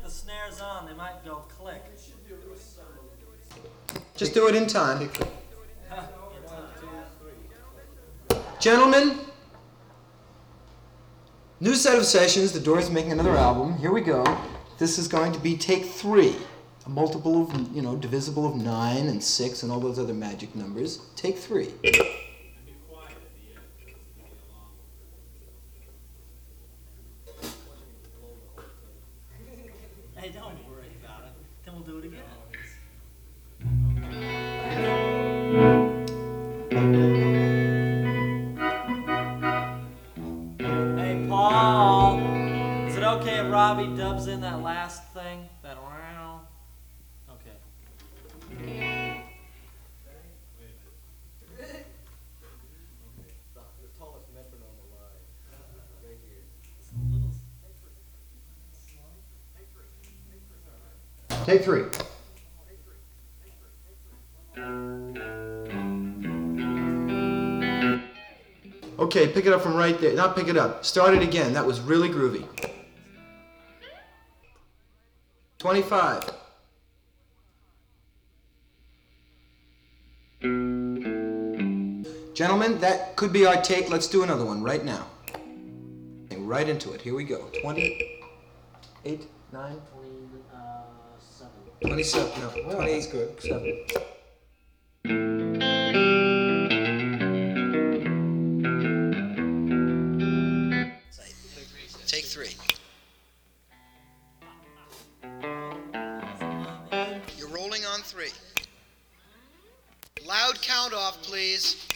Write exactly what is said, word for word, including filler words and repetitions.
the snare's on, they might go click. Just do it in time. Gentlemen, new set of sessions. The Doors making another album. Here we go. This is going to be take three. A multiple of, you know, divisible of nine and six and all those other magic numbers. Take three. Hey, don't worry about it. Then we'll do it again. Hey, Paul. Is it okay if Robbie dubs in that last thing? That round? Okay. The tallest metronome alive. Right here. Take three. Okay, pick it up from right there. Not pick it up. Start it again. That was really groovy. twenty-five. Gentlemen, that could be our take. Let's do another one right now. Right into it. Here we go. twenty-eight, nine, twenty-seven. No, Well, twenty. that's good. Seven. Take three. You're rolling on three. Loud count off, please.